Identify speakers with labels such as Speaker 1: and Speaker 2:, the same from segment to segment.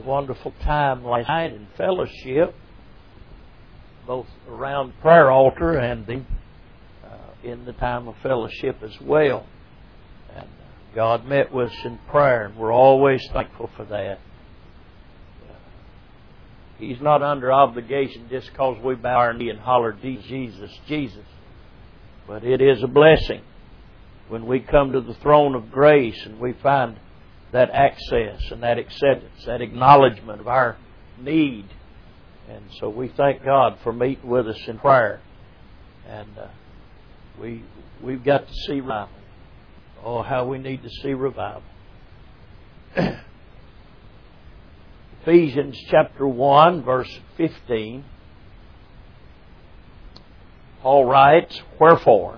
Speaker 1: wonderful time last night in fellowship, both around the prayer altar and in the time of fellowship as well. And God met with us in prayer, and we're always thankful for that. He's not under obligation just because we bow our knee and holler, Jesus, Jesus. But it is a blessing when we come to the throne of grace and we find that access and that acceptance, that acknowledgement of our need. And so we thank God for meeting with us in prayer. And we've got to see revival. Oh, how we need to see revival. Ephesians chapter 1, verse 15. Paul writes, "Wherefore,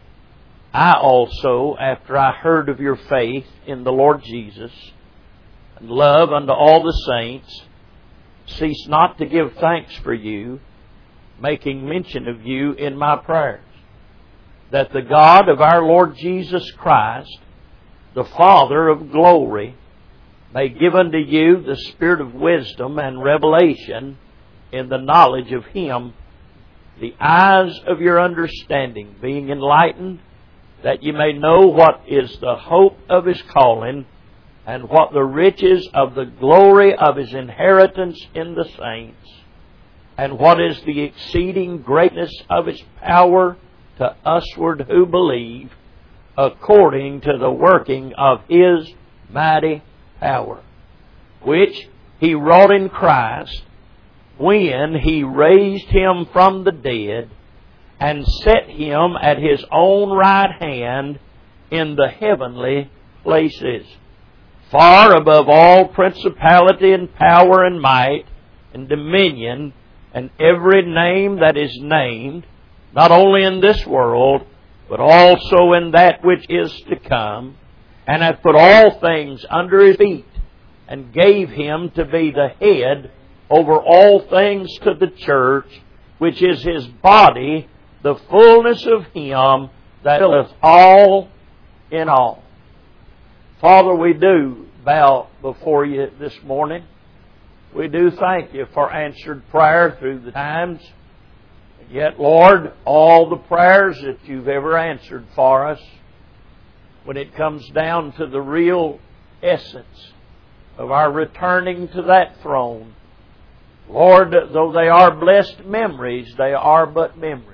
Speaker 1: I also, after I heard of your faith in the Lord Jesus, and love unto all the saints, cease not to give thanks for you, making mention of you in my prayers, that the God of our Lord Jesus Christ, the Father of glory, may give unto you the spirit of wisdom and revelation in the knowledge of Him, the eyes of your understanding being enlightened, that you may know what is the hope of His calling, and what the riches of the glory of His inheritance in the saints, and what is the exceeding greatness of His power to usward who believe, according to the working of His mighty power, which He wrought in Christ, when He raised Him from the dead, and set Him at His own right hand in the heavenly places, far above all principality and power and might and dominion and every name that is named, not only in this world, but also in that which is to come, and hath put all things under His feet, and gave Him to be the head over all things to the church, which is His body, the fullness of Him that filleth all in all." Father, we do bow before You this morning. We do thank You for answered prayer through the times. And yet, Lord, all the prayers that You've ever answered for us, when it comes down to the real essence of our returning to that throne, Lord, though they are blessed memories, they are but memories.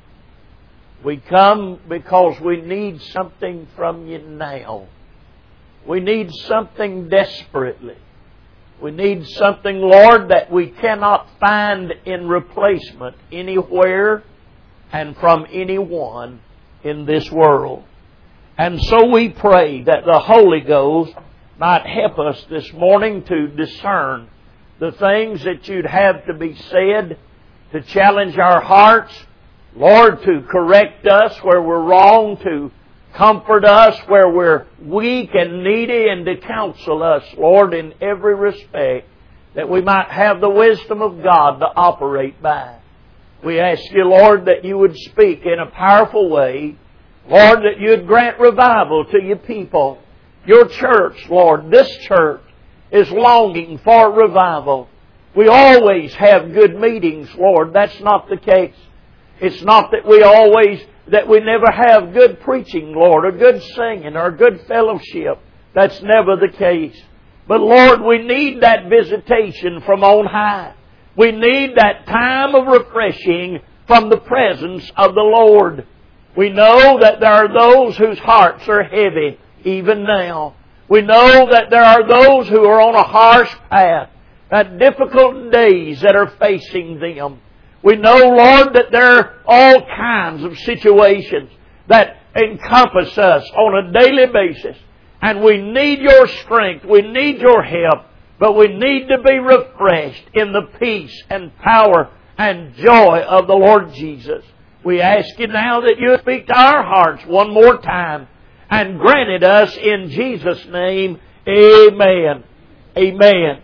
Speaker 1: We come because we need something from You now. We need something desperately. We need something, Lord, that we cannot find in replacement anywhere and from anyone in this world. And so we pray that the Holy Ghost might help us this morning to discern the things that You'd have to be said, to challenge our hearts, Lord, to correct us where we're wrong, to comfort us where we're weak and needy, and to counsel us, Lord, in every respect, that we might have the wisdom of God to operate by. We ask You, Lord, that You would speak in a powerful way. Lord, that You'd grant revival to Your people. Your church, Lord, this church is longing for revival. We always have good meetings, Lord. That's not the case. It's not that we never have good preaching, Lord, or good singing, or good fellowship. That's never the case. But Lord, we need that visitation from on high. We need that time of refreshing from the presence of the Lord. We know that there are those whose hearts are heavy even now. We know that there are those who are on a harsh path, that difficult days that are facing them. We know, Lord, that there are all kinds of situations that encompass us on a daily basis. And we need Your strength. We need Your help. But we need to be refreshed in the peace and power and joy of the Lord Jesus. We ask You now that You speak to our hearts one more time, and grant it us in Jesus' name. Amen. Amen.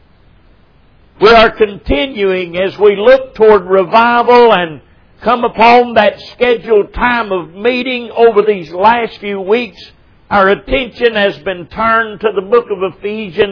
Speaker 1: We are continuing as we look toward revival and come upon that scheduled time of meeting over these last few weeks. Our attention has been turned to the book of Ephesians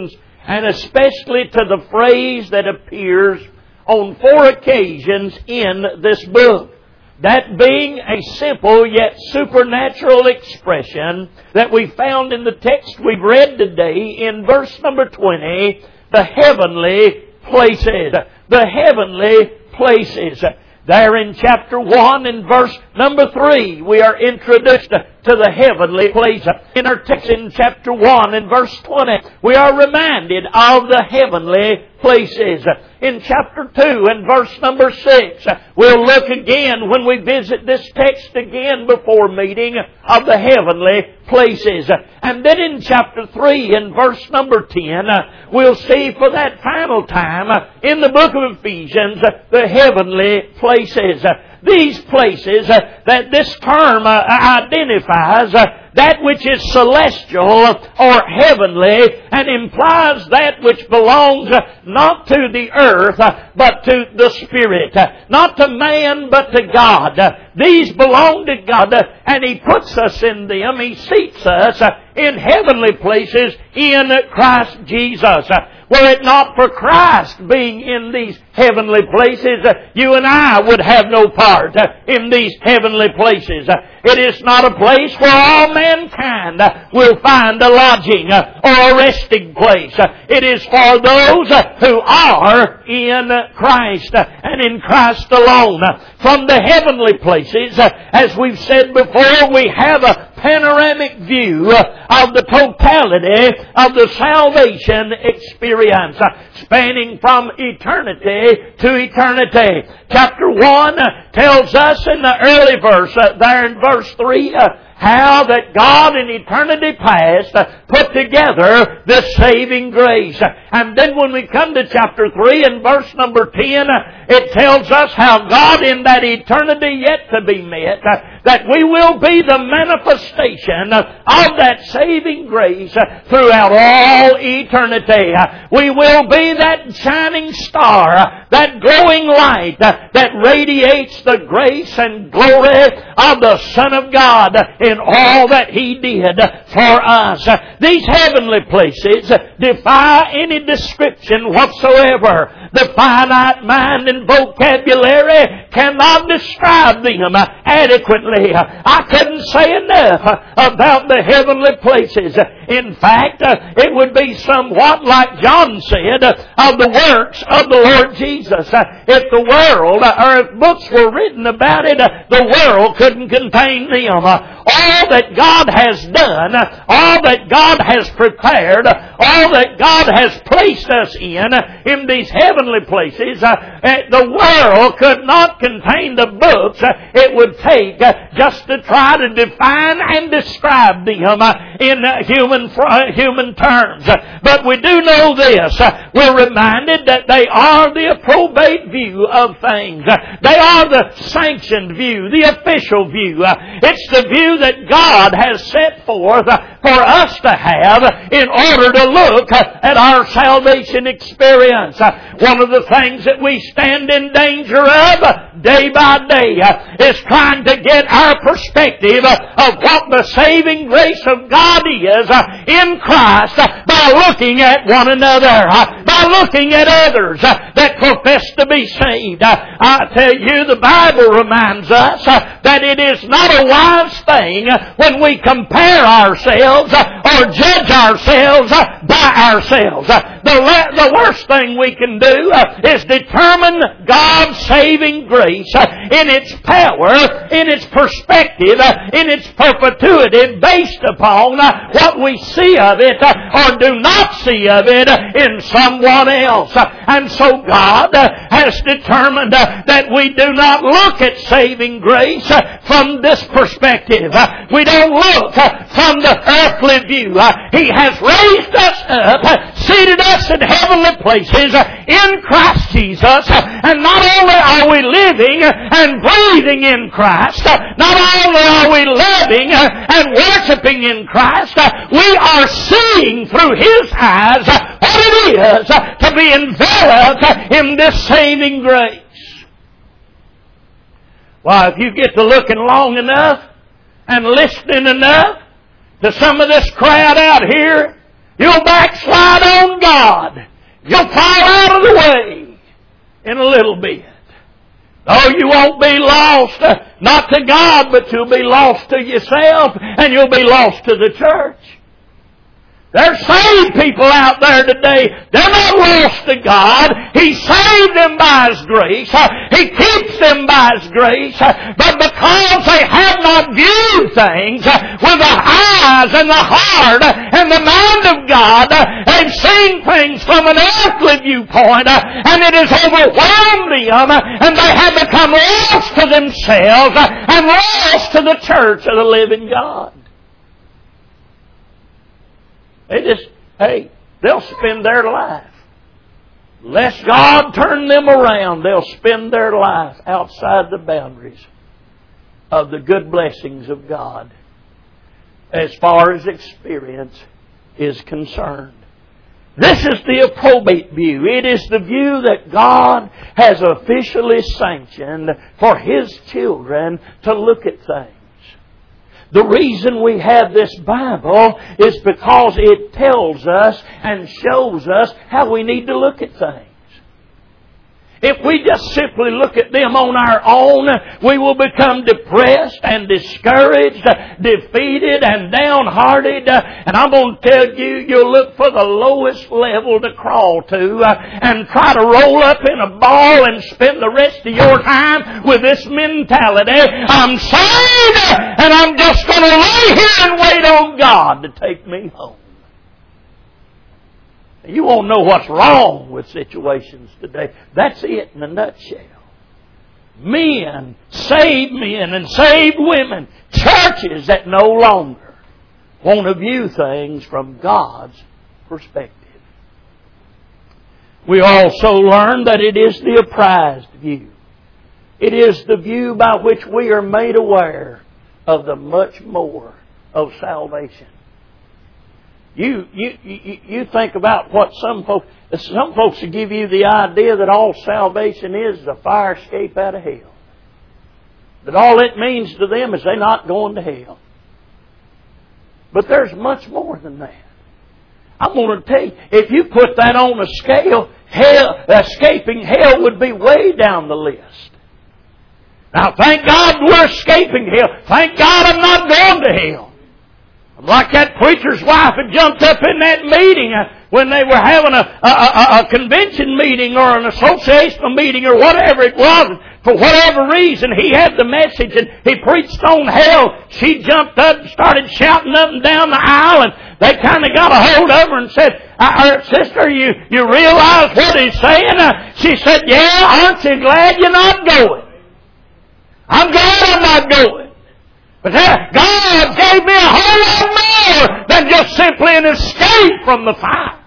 Speaker 1: and especially to the phrase that appears on 4 occasions in this book. That being a simple yet supernatural expression that we found in the text we've read today in verse number 20, the heavenly places. The heavenly places. There in chapter 1 and verse number 3, we are introduced to the heavenly place. In our text in chapter 1 and verse 20, we are reminded of the heavenly places. In chapter 2 and verse number 6, we'll look again when we visit this text again before meeting of the heavenly places. And then in chapter 3 and verse number 10, we'll see for that final time in the book of Ephesians the heavenly places. These places that this term identifies that which is celestial or heavenly, and implies that which belongs not to the earth but to the Spirit. Not to man but to God. These belong to God, and He puts us in them. He seats us in heavenly places in Christ Jesus. Were it not for Christ being in these heavenly places, you and I would have no part in these heavenly places. It is not a place where all mankind will find a lodging or a resting place. It is for those who are in Christ and in Christ alone. From the heavenly places, as we've said before, we have a panoramic view of the totality of the salvation experience, spanning from eternity to eternity. Chapter 1 tells us in the early verse, there in verse 3, how that God in eternity past put together this saving grace. And then when we come to chapter 3 and verse number 10, it tells us how God in that eternity yet to be met, that we will be the manifestation of that saving grace throughout all eternity. We will be that shining star, that glowing light that radiates the grace and glory of the Son of God in all that He did for us. These heavenly places defy any description whatsoever. The finite mind and vocabulary cannot describe them adequately. I couldn't say enough about the heavenly places. In fact, it would be somewhat like John said of the works of the Lord Jesus. If the world, or if books were written about it, the world couldn't contain them. All that God has done, all that God has prepared, all that God has placed us in these heavenly places, the world could not contain the books it would take just to try to define and describe them in human terms. But we do know this. We're reminded that they are the approbate view of things. They are the sanctioned view, the official view. It's the view that God has set forth for us to have in order to look at our salvation experience. One of the things that we stand in danger of day by day is trying to get our perspective of what the saving grace of God is in Christ by looking at one another, by looking at others that profess to be saved. I tell you, the Bible reminds us that it is not a wise thing when we compare ourselves or judge ourselves by ourselves. The worst thing we can do is determine God's saving grace in its power, in its perspective, in its perpetuity based upon what we see of it or do not see of it in someone else. And so God has determined that we do not look at saving grace from this perspective. We don't look from the earthly view. He has raised us up, seated us in heavenly places in Christ Jesus, and not only are we living and breathing in Christ, not only are we loving and worshiping in Christ, we are seeing through His eyes what it is to be enveloped in this saving grace. Well, if you get to looking long enough and listening enough to some of this crowd out here You'll backslide on God. You'll fall out of the way in a little bit. Oh, you won't be lost, not to God, but you'll be lost to yourself, and you'll be lost to the church. There's saved people out there today. They're not lost to God. He saved them by His grace. He keeps them by His grace. But because they have not viewed things with the eyes and the heart and the mind of God, they've seen things from an earthly viewpoint, and it has overwhelmed them, and they have become lost to themselves and lost to the church of the living God. They'll spend their life. Lest God turn them around, they'll spend their life outside the boundaries of the good blessings of God as far as experience is concerned. This is the appropriate view. It is the view that God has officially sanctioned for His children to look at things. The reason we have this Bible is because it tells us and shows us how we need to look at things. If we just simply look at them on our own, we will become depressed and discouraged, defeated and downhearted. And I'm going to tell you, you'll look for the lowest level to crawl to and try to roll up in a ball and spend the rest of your time with this mentality. I'm saved and I'm just going to lay here and wait on God to take me home. You won't know what's wrong with situations today. That's it in a nutshell. Men, saved men and saved women, churches that no longer want to view things from God's perspective. We also learn that it is the apprised view. It is the view by which we are made aware of the much more of salvation. You think about what some folks will give you the idea that all salvation is a fire escape out of hell. That all it means to them is they're not going to hell. But there's much more than that. I'm going to tell you, if you put that on a scale, escaping hell would be way down the list. Now, thank God we're escaping hell. Thank God I'm not going to hell. Like that preacher's wife had jumped up in that meeting when they were having a convention meeting or an associational meeting or whatever it was. For whatever reason, he had the message and he preached on hell. She jumped up and started shouting up and down the aisle, and they kind of got a hold of her and said, "Sister, you realize what he's saying?" She said, "Yeah, aren't you glad you're not going?" "I'm glad I'm not going. But God gave me a whole lot more than just simply an escape from the fire.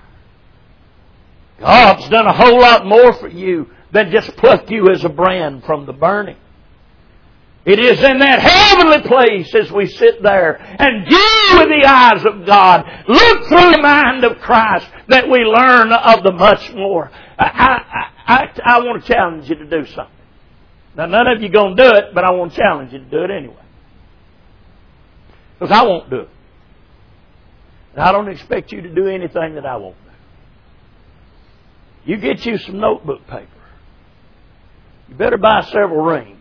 Speaker 1: God's done a whole lot more for you than just pluck you as a brand from the burning. It is in that heavenly place as we sit there and view with the eyes of God, look through the mind of Christ, that we learn of the much more. I want to challenge you to do something. Now, none of you are going to do it, but I want to challenge you to do it anyway. Because I won't do it. And I don't expect you to do anything that I won't do. You get you some notebook paper. You better buy several rings.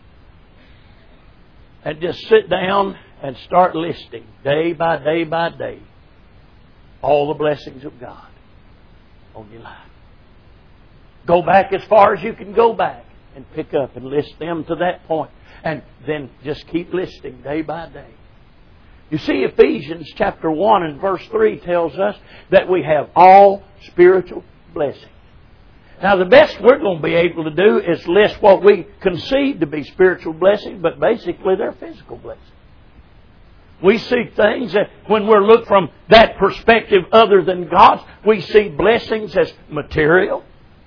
Speaker 1: And just sit down and start listing day by day by day all the blessings of God on your life. Go back as far as you can go back and pick up and list them to that point. And then just keep listing day by day. You see, Ephesians chapter 1 and verse 3 tells us that we have all spiritual blessings. Now, the best we're going to be able to do is list what we conceive to be spiritual blessings, but basically they're physical blessings. We see things that when we're looked from that perspective other than God's, we see blessings as material.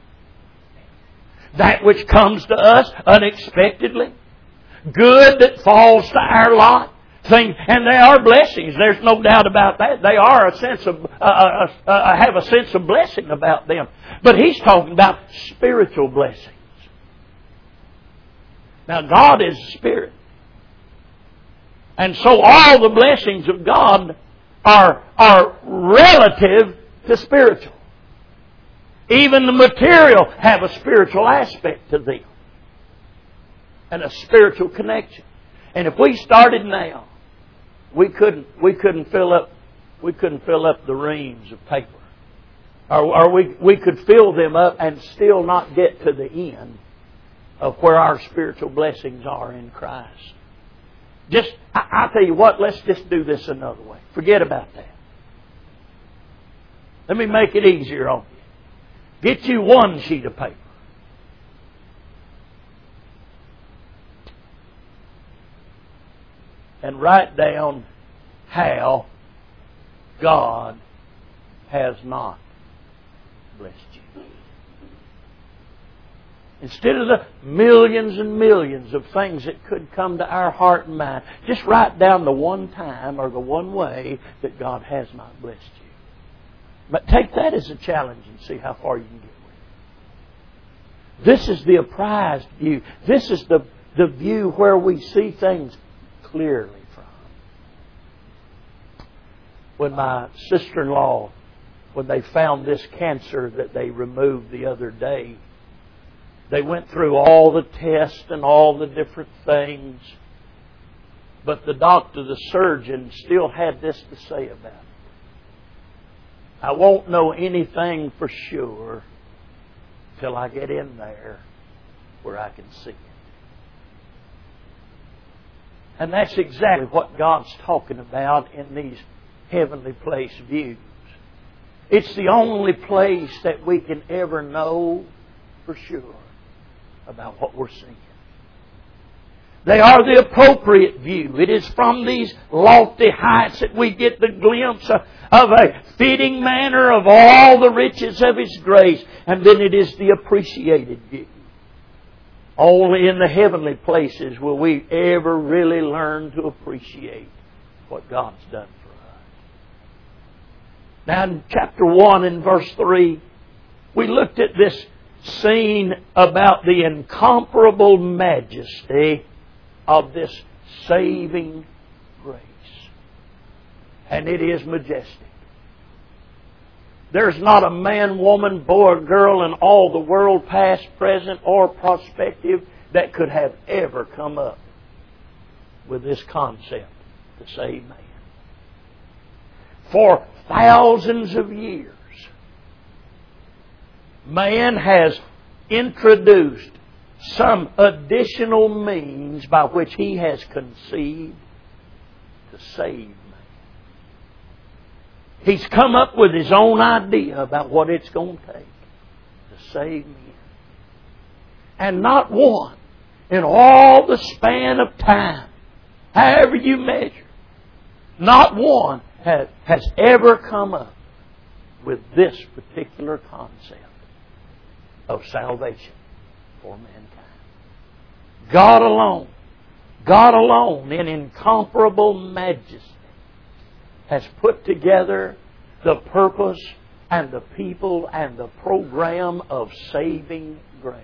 Speaker 1: That which comes to us unexpectedly. Good that falls to our lot. Things, and they are blessings. There's no doubt about that. They are a sense of have a sense of blessing about them. But he's talking about spiritual blessings. Now, God is Spirit, and so all the blessings of God are relative to spiritual. Even the material have a spiritual aspect to them. And a spiritual connection. And if we started now, we couldn't fill up the reams of paper. Or we could fill them up and still not get to the end of where our spiritual blessings are in Christ. I tell you what, let's just do this another way. Forget about that. Let me make it easier on you. Get you one sheet of paper. And write down how God has not blessed you. Instead of the millions and millions of things that could come to our heart and mind, just write down the one time or the one way that God has not blessed you. But take that as a challenge and see how far you can get with it. This is the apprised view. This is the view where we see things clearly from. When my sister-in-law, when they found this cancer that they removed the other day, they went through all the tests and all the different things. But the doctor, the surgeon, still had this to say about it. I won't know anything for sure till I get in there where I can see it. And that's exactly what God's talking about in these heavenly place views. It's the only place that we can ever know for sure about what we're seeing. They are the appropriate view. It is from these lofty heights that we get the glimpse of a fitting manner of all the riches of His grace. And then it is the appreciated view. Only in the heavenly places will we ever really learn to appreciate what God's done for us. Now in chapter 1 and verse 3, we looked at this scene about the incomparable majesty of this saving grace. And it is majestic. There's not a man, woman, boy, or girl in all the world, past, present, or prospective, that could have ever come up with this concept to save man. For thousands of years, man has introduced some additional means by which he has conceived to save man. He's come up with his own idea about what it's going to take to save men. And not one in all the span of time, however you measure, not one has ever come up with this particular concept of salvation for mankind. God alone in incomparable majesty has put together the purpose and the people and the program of saving grace.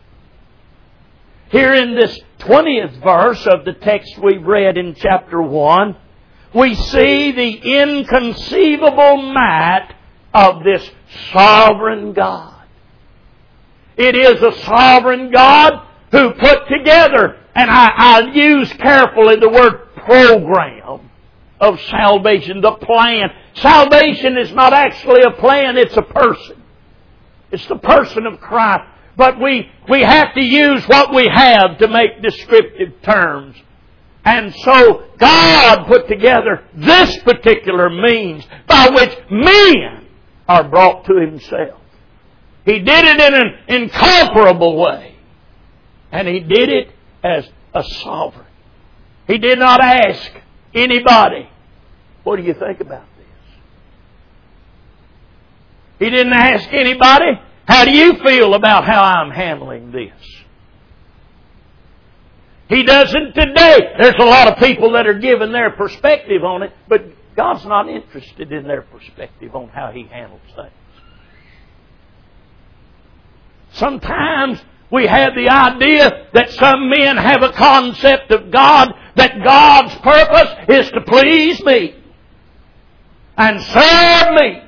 Speaker 1: Here in this 20th verse of the text we read in chapter 1, we see the inconceivable might of this sovereign God. It is a sovereign God who put together, and I use carefully the word program of salvation, the plan. Salvation is not actually a plan, it's a person. It's the person of Christ. But we have to use what we have to make descriptive terms. And so God put together this particular means by which men are brought to Himself. He did it in an incomparable way. And He did it as a sovereign. He did not ask anybody, what do you think about this? He didn't ask anybody, how do you feel about how I'm handling this? He doesn't today. There's a lot of people that are giving their perspective on it, but God's not interested in their perspective on how He handles things. Sometimes we have the idea that some men have a concept of God, that God's purpose is to please me. and serve me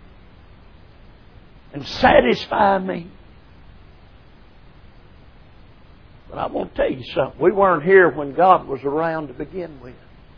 Speaker 1: and satisfy me. But I want to tell you something. We weren't here when God was around to begin with.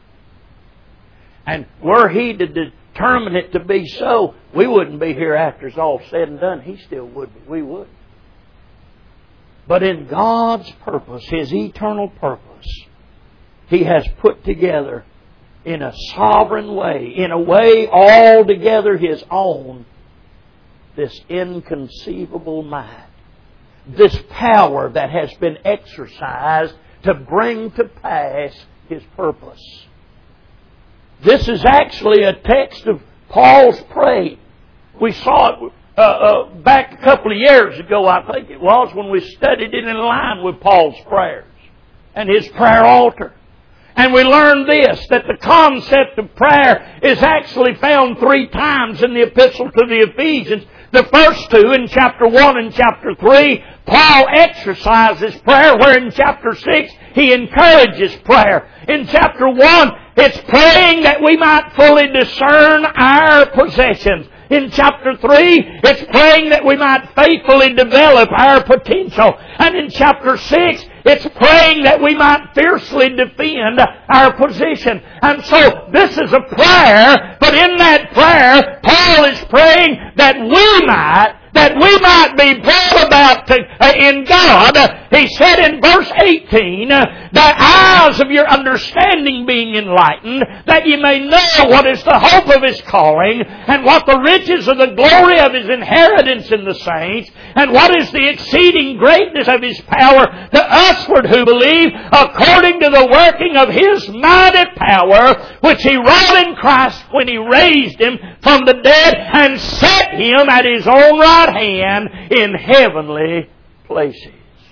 Speaker 1: And were He to determine it to be so, we wouldn't be here after it's all said and done. He still would, but we wouldn't. But in God's purpose, His eternal purpose, He has put together in a sovereign way, in a way altogether His own, this inconceivable might, this power that has been exercised to bring to pass His purpose. This is actually a text of Paul's praying. We saw it back a couple of years ago, I think it was, when we studied it in line with Paul's prayers and his prayer altar. And we learned this, that the concept of prayer is actually found 3 times in the epistle to the Ephesians. The first 2, in chapter 1 and chapter 3, Paul exercises prayer, where in chapter 6 he encourages prayer. In chapter 1, it's praying that we might fully discern our possessions. In chapter 3, it's praying that we might faithfully develop our potential. And in chapter 6, it's praying that we might fiercely defend our position. And so this is a prayer, but in that prayer, Paul is praying that we might be brought about in God. He said in verse 18, the eyes of your understanding being enlightened, that ye may know what is the hope of His calling, and what the riches of the glory of His inheritance in the saints, and what is the exceeding greatness of His power to usward who believe, according to the working of His mighty power, which He wrought in Christ when He raised Him from the dead, and set Him at His own right hand in heavenly places.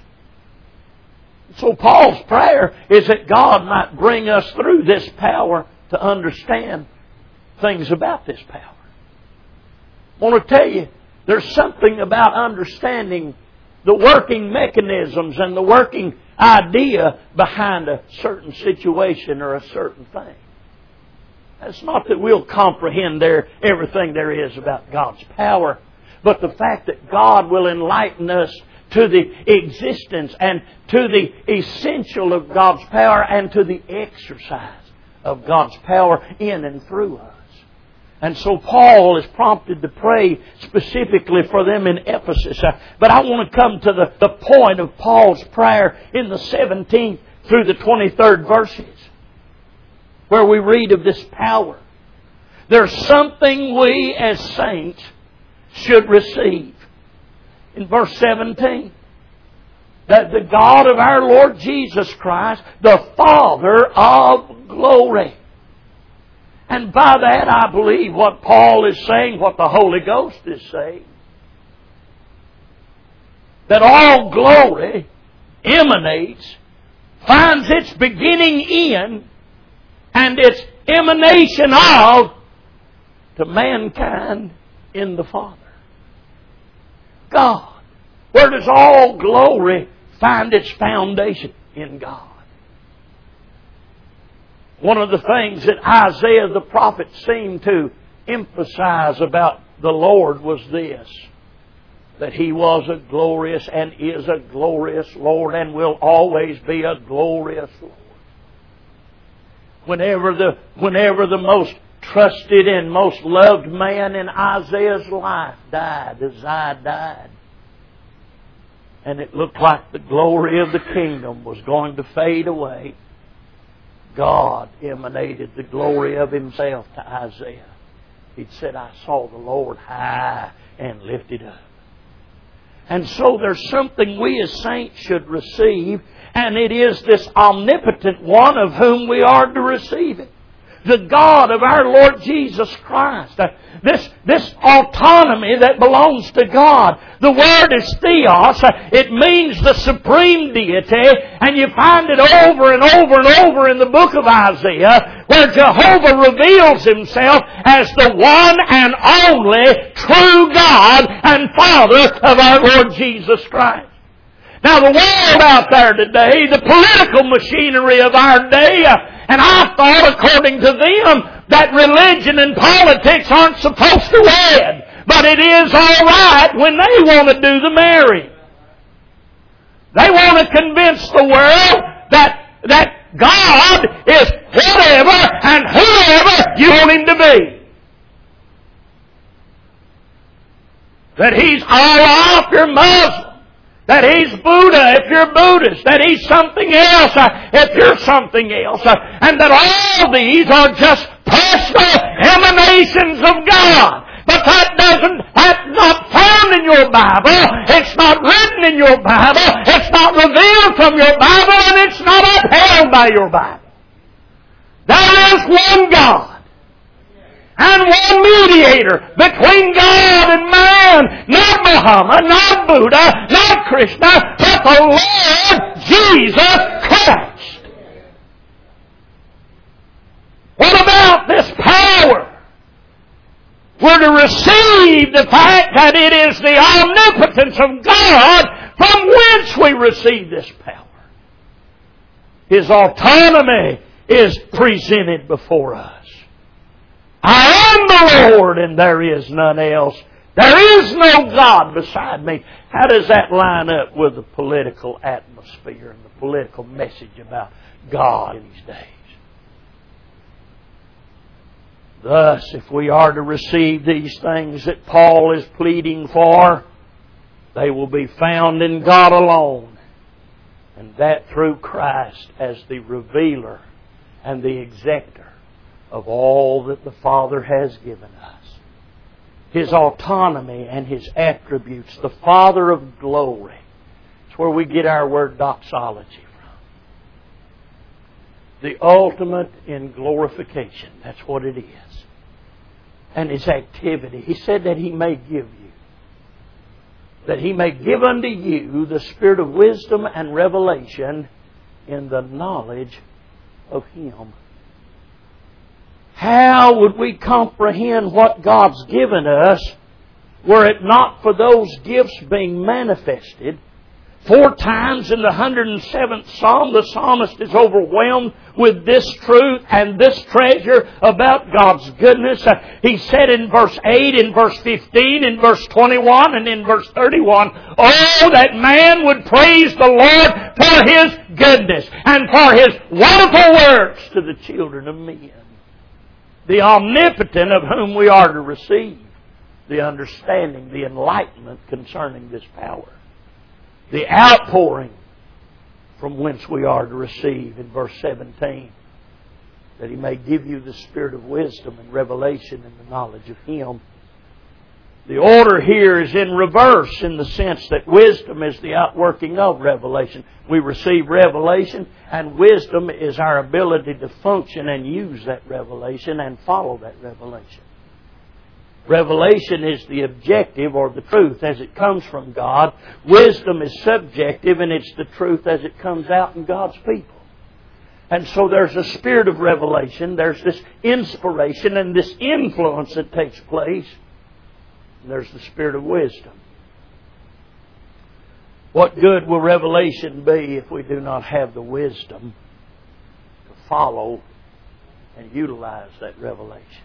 Speaker 1: So Paul's prayer is that God might bring us through this power to understand things about this power. I want to tell you, there's something about understanding the working mechanisms and the working idea behind a certain situation or a certain thing. It's not that we'll comprehend everything there is about God's power, but the fact that God will enlighten us to the existence and to the essential of God's power and to the exercise of God's power in and through us. And so Paul is prompted to pray specifically for them in Ephesus. But I want to come to the point of Paul's prayer in the 17th through the 23rd verses, where we read of this power. There's something we as saints should receive. In verse 17, that the God of our Lord Jesus Christ, the Father of glory. And by that I believe what Paul is saying, what the Holy Ghost is saying, that all glory emanates, finds its beginning in, and its emanation of, to mankind in the Father. God. Where does all glory find its foundation? In God. One of the things that Isaiah the prophet seemed to emphasize about the Lord was this, that He was a glorious and is a glorious Lord and will always be a glorious Lord. Whenever the most trusted and most loved man in Isaiah's life died, Uzziah died, and it looked like the glory of the kingdom was going to fade away, God emanated the glory of Himself to Isaiah. He said, I saw the Lord high and lifted up. And so there's something we as saints should receive, and it is this omnipotent one of whom we are to receive it. The God of our Lord Jesus Christ. This autonomy that belongs to God. The word is theos. It means the supreme deity. And you find it over and over and over in the book of Isaiah, where Jehovah reveals Himself as the one and only true God and Father of our Lord Jesus Christ. Now the world out there today, the political machinery of our day, and I thought according to them, that religion and politics aren't supposed to wed. But it is all right when they want to do the marrying. They want to convince the world that God is whatever and whoever you want Him to be. That He's Allah if you're Muslim. That He's Buddha if you're Buddhist. That He's something else if you're something else. And that all these are just personal emanations of God. But that's not found in your Bible. It's not written in your Bible. It's not revealed from your Bible. And it's not upheld by your Bible. There is one God. And one mediator between God and man. Not Muhammad, not Buddha, not Krishna, but the Lord Jesus Christ. What about this power? We're to receive the fact that it is the omnipotence of God from whence we receive this power. His autonomy is presented before us. I am the Lord and there is none else. There is no God beside me. How does that line up with the political atmosphere and the political message about God in these days? Thus, if we are to receive these things that Paul is pleading for, they will be found in God alone, and that through Christ as the revealer and the executor of all that the Father has given us. His autonomy and His attributes, the Father of glory. It's where we get our word doxology from. The ultimate in glorification. That's what it is. And His activity. He said that He may give you. That He may give unto you the spirit of wisdom and revelation in the knowledge of Him. How would we comprehend what God's given us were it not for those gifts being manifested? 4 times in the 107th Psalm, the psalmist is overwhelmed with this truth and this treasure about God's goodness. He said in verse 8, in verse 15, in verse 21, and in verse 31, oh, that man would praise the Lord for His goodness and for His wonderful works to the children of men. The omnipotent of whom we are to receive the understanding, the enlightenment concerning this power. The outpouring from whence we are to receive in verse 17. That He may give you the spirit of wisdom and revelation in the knowledge of Him. The order here is in reverse in the sense that wisdom is the outworking of revelation. We receive revelation, and wisdom is our ability to function and use that revelation and follow that revelation. Revelation is the objective or the truth as it comes from God. Wisdom is subjective and it's the truth as it comes out in God's people. And so there's a spirit of revelation, there's this inspiration and this influence that takes place. And there's the spirit of wisdom. What good will revelation be if we do not have the wisdom to follow and utilize that revelation?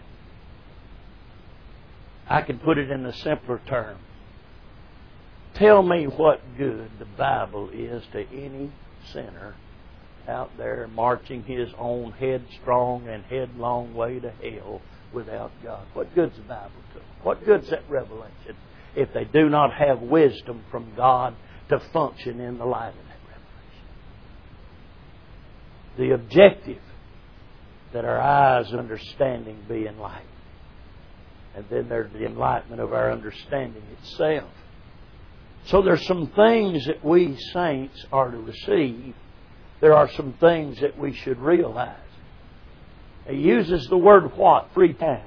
Speaker 1: I can put it in a simpler term. Tell me what good the Bible is to any sinner out there marching his own headstrong and headlong way to hell without God. What good's the Bible to them? What good's that revelation if they do not have wisdom from God to function in the light of that revelation? The objective, that our eyes' understanding be enlightened. And then there's the enlightenment of our understanding itself. So there's some things that we saints are to receive. There are some things that we should realize. He uses the word what 3 times.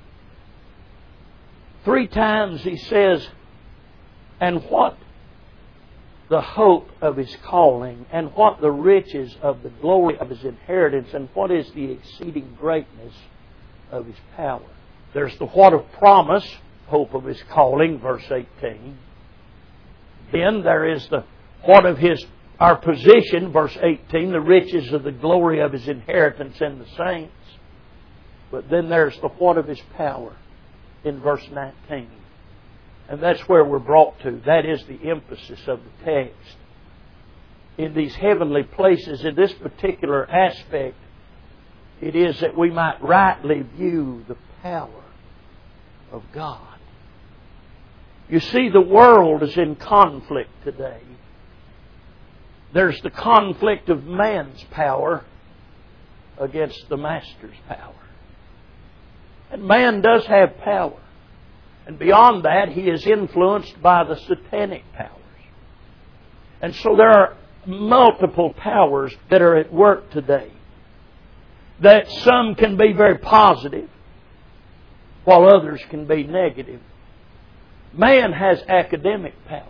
Speaker 1: 3 times he says, and what the hope of His calling, and what the riches of the glory of His inheritance, and what is the exceeding greatness of His power. There's the what of promise, hope of His calling, verse 18. Then there is the what of our position, verse 18, the riches of the glory of His inheritance in the saints. But then there's the what of His power in verse 19. And that's where we're brought to. That is the emphasis of the text. In these heavenly places, in this particular aspect, it is that we might rightly view the power of God. You see, the world is in conflict today. There's the conflict of man's power against the Master's power. And man does have power. And beyond that, he is influenced by the satanic powers. And so there are multiple powers that are at work today. That some can be very positive, while others can be negative. Man has academic power.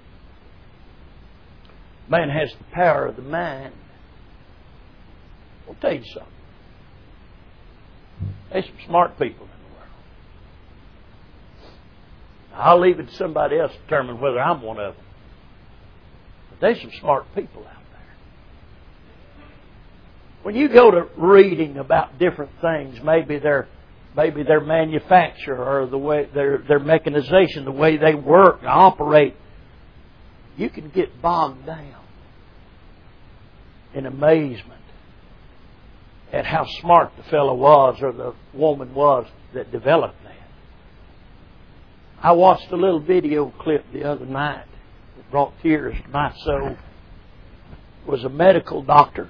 Speaker 1: Man has the power of the mind. I'll tell you something. There's some smart people in the world. I'll leave it to somebody else to determine whether I'm one of them. But there's some smart people out there. When you go to reading about different things, maybe their manufacture or the way their mechanization, the way they work and operate, you can get bogged down in amazement at how smart the fellow was or the woman was that developed that. I watched a little video clip the other night that brought tears to my soul. It was a medical doctor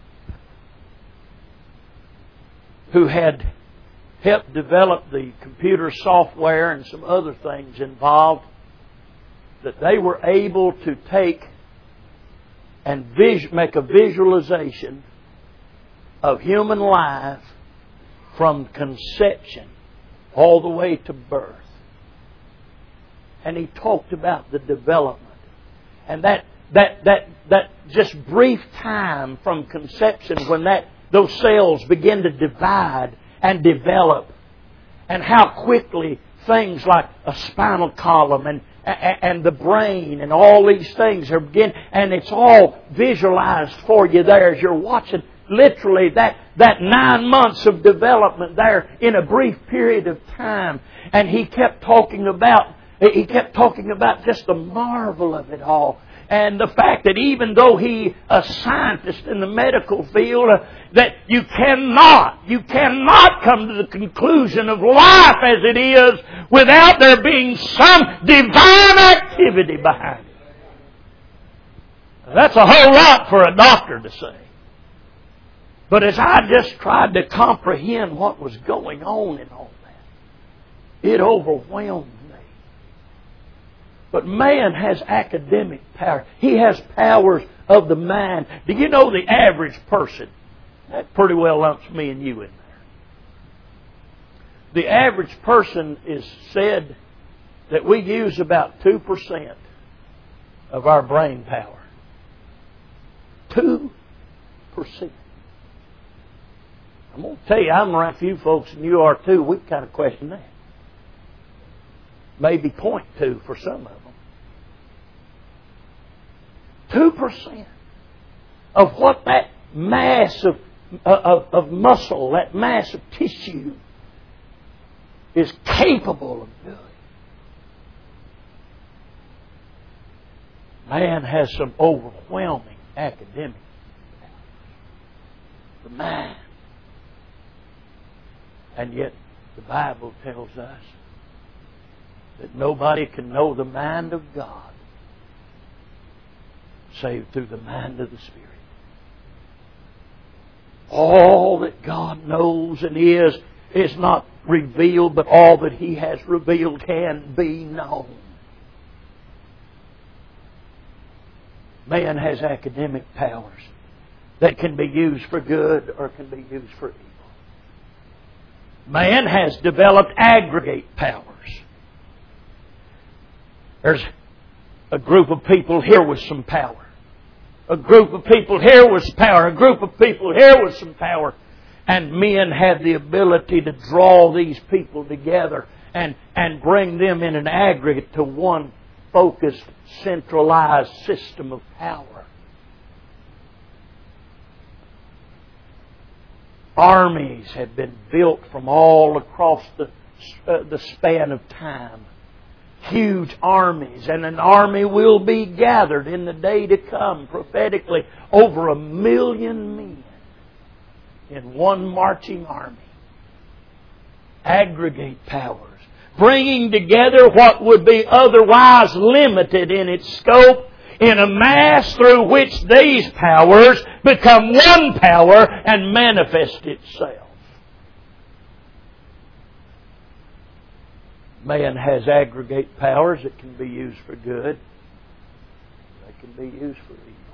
Speaker 1: who had helped develop the computer software and some other things involved, that they were able to take and make a visualization of human life from conception all the way to birth. And he talked about the development. And that just brief time from conception when those cells begin to divide and develop, and how quickly things like a spinal column and the brain and all these things are beginning, and it's all visualized for you there as you're watching literally that 9 months of development there in a brief period of time. And he kept talking about just the marvel of it all. And the fact that even though he, a scientist in the medical field, that you cannot come to the conclusion of life as it is without there being some divine activity behind it. That's a whole lot for a doctor to say. But as I just tried to comprehend what was going on in all that, it overwhelmed me. But man has academic power. He has powers of the mind. Do you know the average person? That pretty well lumps me and you in there. The average person is said that we use about 2% of our brain power. 2%. I'm going to tell you, I'm around a few folks, and you are too. We kind of question that. Maybe 0.2 for some of them. 2% of what that mass of muscle, that mass of tissue is capable of doing. Man has some overwhelming academic powers. The mind. And yet the Bible tells us that nobody can know the mind of God save through the mind of the Spirit. All that God knows and is not revealed, but all that He has revealed can be known. Man has academic powers that can be used for good or can be used for evil. Man has developed aggregate powers. There's a group of people here with some power. A group of people here with power. A group of people here with some power. And men have the ability to draw these people together and bring them in an aggregate to one focused, centralized system of power. Armies have been built from all across the span of time. Huge armies. And an army will be gathered in the day to come, prophetically, over 1 million men in one marching army. Aggregate powers. Bringing together what would be otherwise limited in its scope in a mass through which these powers become one power and manifest itself. Man has aggregate powers that can be used for good. They can be used for evil.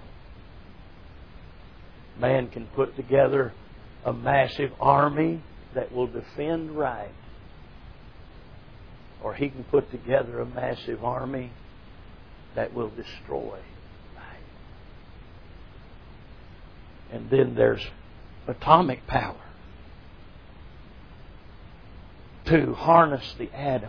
Speaker 1: Man can put together a massive army that will defend right. Or he can put together a massive army that will destroy right. And then there's atomic power to harness the atom.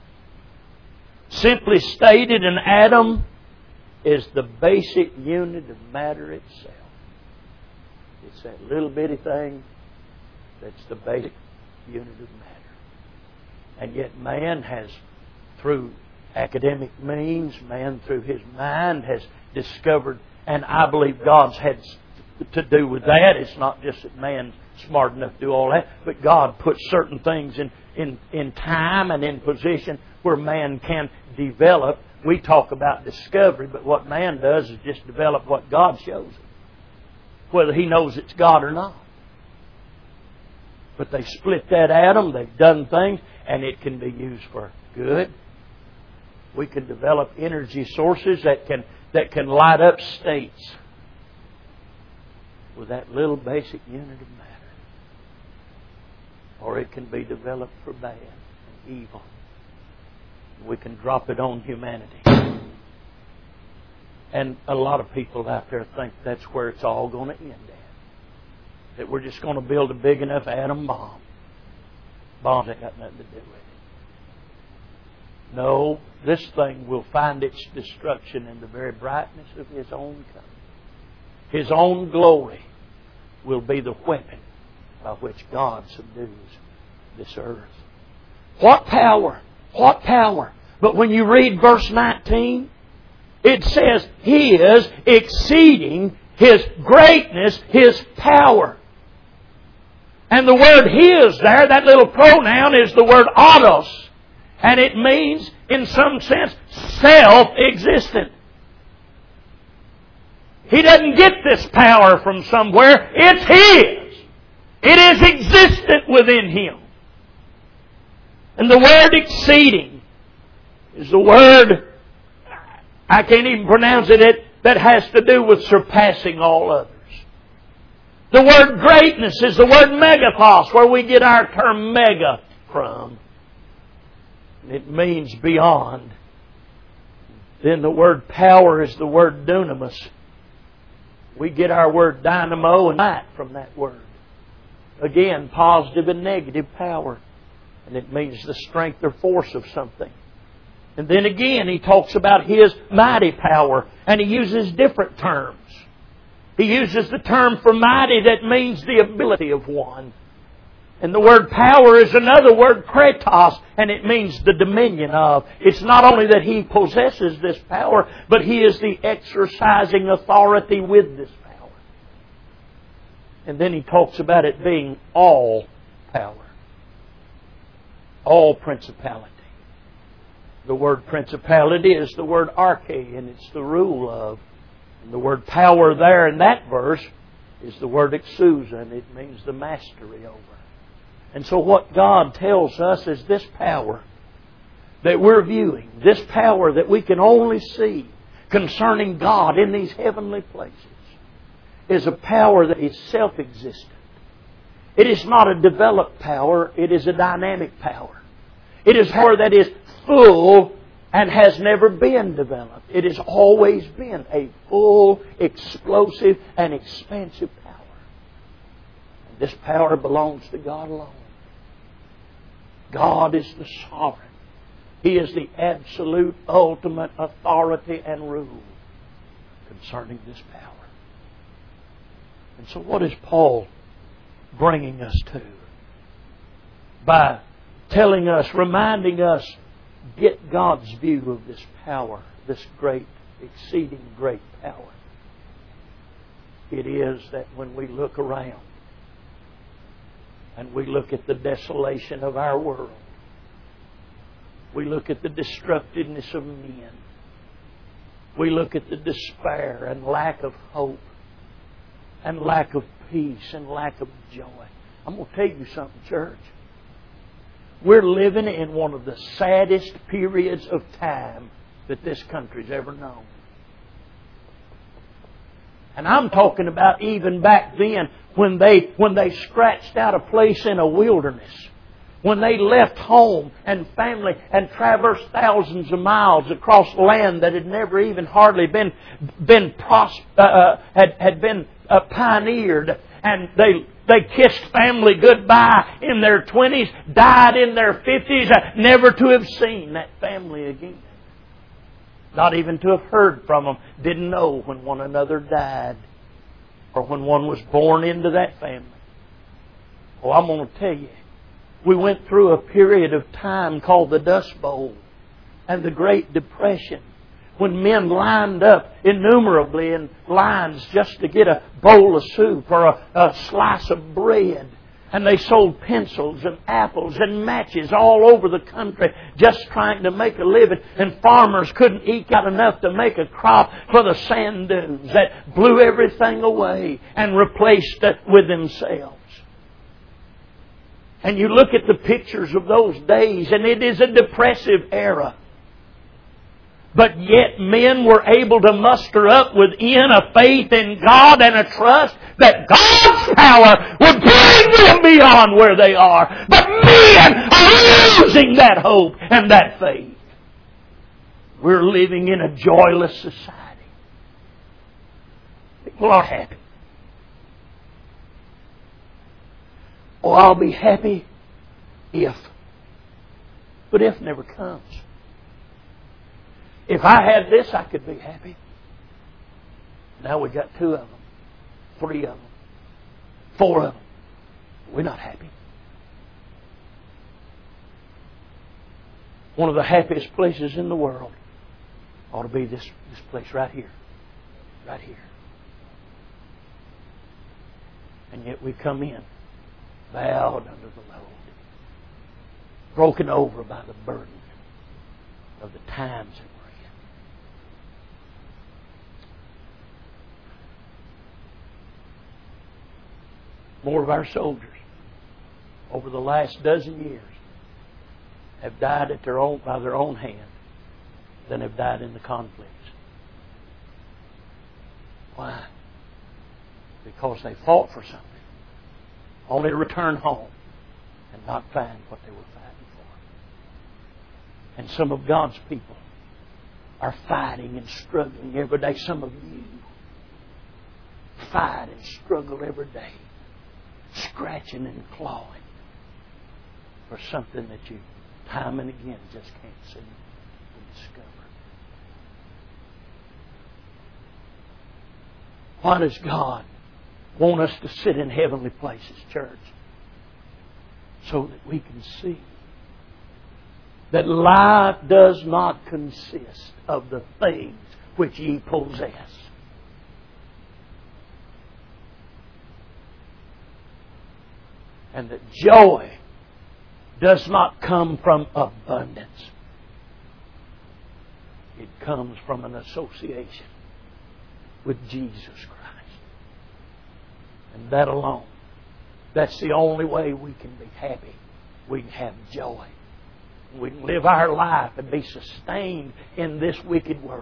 Speaker 1: Simply stated, an atom is the basic unit of matter itself. It's that little bitty thing that's the basic unit of matter. And yet man has, through academic means, man through his mind has discovered, and I believe God's had to do with that. It's not just that man's smart enough to do all that, but God puts certain things in time and in position where man can develop. We talk about discovery, but what man does is just develop what God shows him, whether he knows it's God or not. But they split that atom, they've done things, and it can be used for good. We can develop energy sources that can light up states with that little basic unit of matter. Or it can be developed for bad and evil. We can drop it on humanity. And a lot of people out there think that's where it's all going to end at. That we're just going to build a big enough atom bomb. Bombs ain't got nothing to do with it. No, this thing will find its destruction in the very brightness of His own coming. His own glory will be the weapon by which God subdues this earth. What power! What power! But when you read verse 19, it says, His exceeding His greatness, His power. And the word His there, that little pronoun, is the word autos. And it means, in some sense, self-existent. He doesn't get this power from somewhere. It's His. It is existent within Him. And the word exceeding is the word, I can't even pronounce it, that has to do with surpassing all others. The word greatness is the word megathos, where we get our term mega from. It means beyond. Then the word power is the word dunamis. We get our word dynamo and might from that word. Again, positive and negative power. And it means the strength or force of something. And then again, he talks about His mighty power. And he uses different terms. He uses the term for mighty that means the ability of one. And the word power is another word, kratos, and it means the dominion of. It's not only that He possesses this power, but He is the exercising authority with this power. And then he talks about it being all power. All principality. The word principality is the word arche, and it's the rule of. And the word power there in that verse is the word exousia, and it means the mastery over. And so what God tells us is this power that we're viewing, this power that we can only see concerning God in these heavenly places, is a power that is self-existent. It is not a developed power, it is a dynamic power. It is power that is full and has never been developed. It has always been a full, explosive, and expansive power. And this power belongs to God alone. God is the sovereign. He is the absolute, ultimate authority and rule concerning this power. And so what is Paul bringing us to. By telling us, reminding us, get God's view of this power, this great, exceeding great power. It is that when we look around and we look at the desolation of our world, we look at the destructiveness of men, we look at the despair and lack of hope and lack of peace and lack of joy. I'm going to tell you something, church. We're living in one of the saddest periods of time that this country's ever known. And I'm talking about even back then when they scratched out a place in a wilderness. When they left home and family and traversed thousands of miles across land that had never even hardly been pioneered, and they kissed family goodbye in their 20s, died in their 50s, never to have seen that family again. Not even to have heard from them. Didn't know when one another died or when one was born into that family. Oh, I'm going to tell you, we went through a period of time called the Dust Bowl and the Great Depression, when men lined up innumerably in lines just to get a bowl of soup or a slice of bread. And they sold pencils and apples and matches all over the country just trying to make a living. And farmers couldn't eke out enough to make a crop for the sand dunes that blew everything away and replaced it with themselves. And you look at the pictures of those days, and it is a depressive era. But yet men were able to muster up within a faith in God and a trust that God's power would bring them beyond where they are. But men are losing that hope and that faith. We're living in a joyless society. People are happy. Oh, I'll be happy if. But if never comes. If I had this, I could be happy. Now we got 2 of them, 3 of them, 4 of them. We're not happy. One of the happiest places in the world ought to be this place right here. Right here. And yet we come in bowed under the load, broken over by the burden of the times that we're in. More of our soldiers over the last dozen years have died by their own hand than have died in the conflicts. Why? Because they fought for something, only to return home and not find what they were fighting for. And some of God's people are fighting and struggling every day. Some of you fight and struggle every day, scratching and clawing for something that you time and again just can't seem to discover. Why does God want us to sit in heavenly places, church? So that we can see that life does not consist of the things which ye possess. And that joy does not come from abundance. It comes from an association with Jesus Christ. And that alone, that's the only way we can be happy. We can have joy. We can live our life and be sustained in this wicked world.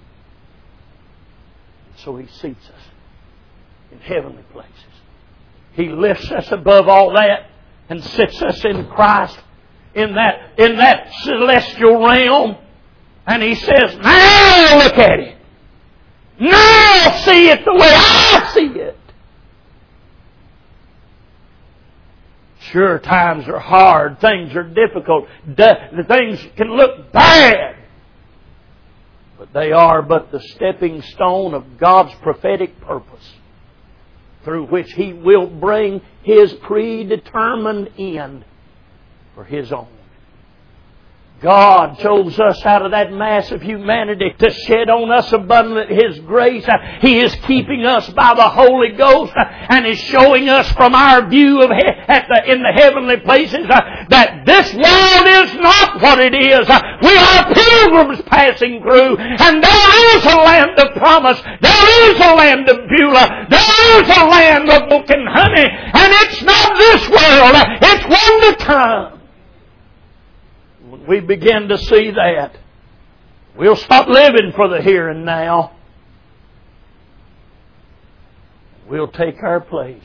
Speaker 1: And so He seats us in heavenly places. He lifts us above all that and sits us in Christ in that celestial realm. And He says, now look at it. Now see it the way I see it. Sure, times are hard. Things are difficult. The things can look bad. But they are but the stepping stone of God's prophetic purpose through which He will bring His predetermined end for His own. God chose us out of that mass of humanity to shed on us abundantly His grace. He is keeping us by the Holy Ghost and is showing us from our view of in the heavenly places that this world is not what it is. We are pilgrims passing through, and there is a land of promise. There is a land of Beulah. There is a land of milk and honey, and it's not this world. It's one to come. When we begin to see that, we'll stop living for the here and now. We'll take our place.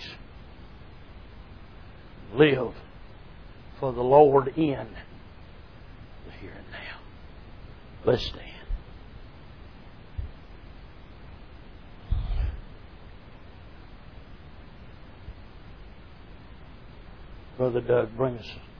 Speaker 1: Live for the Lord in the here and now. Let's stand. Brother Doug, bring us